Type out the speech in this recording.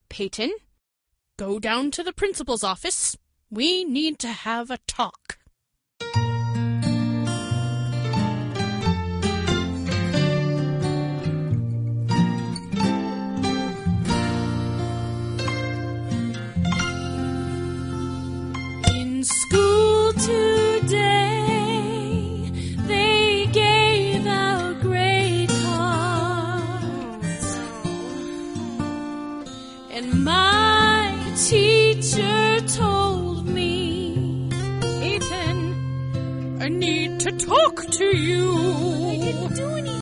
Peyton, go down to the principal's office. We need to have a talk. In school today, they gave out grade cards, and my teacher told me, Peyton, I need to talk to you.